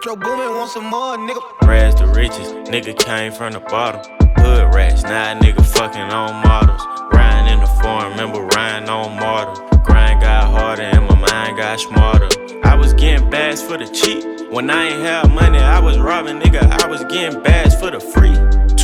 Metro Boomin, want some more, nigga. Rags to riches, nigga came from the bottom. Hood rats, now a nigga fucking on models. Riding in the foreign, remember riding on mortal. Grind got harder and my mind got smarter. I was getting bags for the cheap. When I ain't had money, I was robbing, nigga. I was getting bags for the free.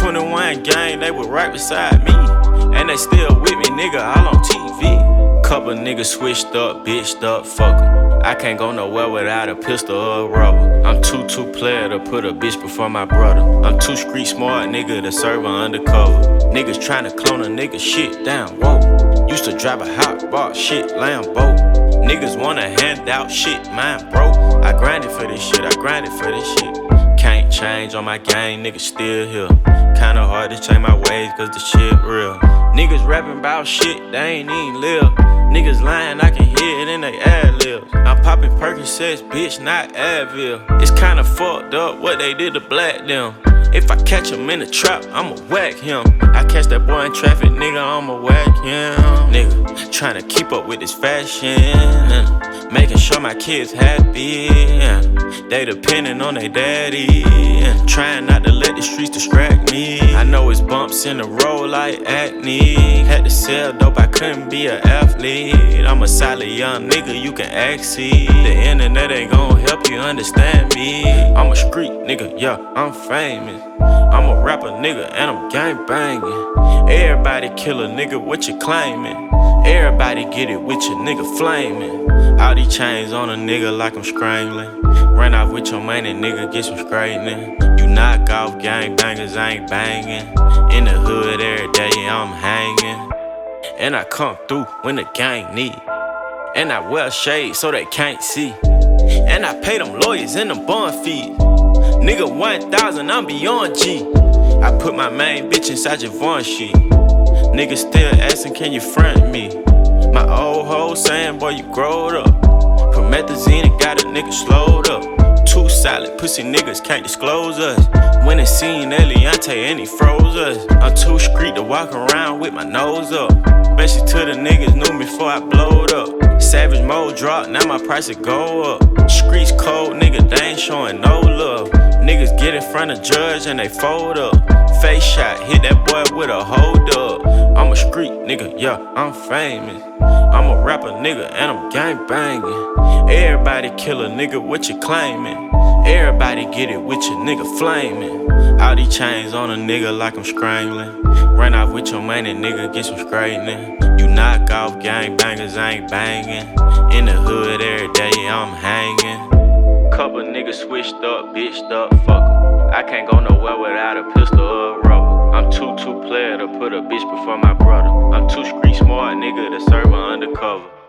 21 gang, they were right beside me. And they still with me, nigga, all on TV. Couple niggas switched up, bitched up, fuck 'em. I can't go nowhere without a pistol or a rubber. I'm too player to put a bitch before my brother. I'm too street smart, nigga, to serve her undercover. Niggas tryna clone a nigga, shit down, whoa. Used to drive a hot box, shit, Lambo. Niggas wanna hand out shit, mine broke. I grinded for this shit, I grinded for this shit. Can't change on my game, niggas still here. Kinda hard to change my ways, cause the shit real. Niggas rapping about shit, they ain't even live. Niggas lying, I can hear it in they ad-libs. I'm popping Percocets, bitch, not Advil. It's kinda fucked up what they did to black them. If I catch him in the trap, I'ma whack him. I catch that boy in traffic, nigga, I'ma whack him. Nigga, tryna keep up with this fashion, making sure my kids happy. They depending on their daddy, trying not to let the streets distract me. I know it's bumps in the road like acne. Had to sell dope, I couldn't be an athlete. I'm a solid young nigga, you can see. The internet ain't gon' help you understand me. I'm a street nigga, yeah, I'm famous. I'm a rapper nigga and I'm gang banging. Everybody kill a nigga, what you claiming? Everybody get it with your nigga flaming. All these chains on a nigga like I'm strangling. Run off with your money, nigga, get some straightening. You knock off gang bangers, I ain't banging. In the hood every day, I'm hanging. And I come through when the gang need. And I wear shades so they can't see. And I pay them lawyers and them bond fees. Nigga 1,000, I'm beyond G. I put my main bitch inside your Vaughn sheet. Niggas still asking, can you front me? My old hoe saying, boy, you growed up. Promethazine and got a nigga slowed up. Too solid, pussy niggas can't disclose us. When it seen Eliante and he froze us. I'm too street to walk around with my nose up. Especially to the niggas knew me before I blowed up. Savage mode drop, now my prices go up. Streets cold, nigga, they ain't showing no love. Niggas get in front of judge and they fold up. Face shot, hit that boy with a hold up. I'm a street nigga, yeah, I'm famous. I'm a rapper nigga and I'm gang banging. Everybody kill a nigga, what you claiming? Everybody get it with your nigga flaming. All these chains on a nigga like I'm strangling. Run off with your money, nigga, get some straightening. You knock off gang bangers, I ain't banging. In the hood every day, I'm hanging. Couple niggas switched up, bitched up, fuck 'em. I can't go nowhere without a pistol or a rubber. I'm too player to put a bitch before my brother. I'm too street smart, nigga, to serve her undercover.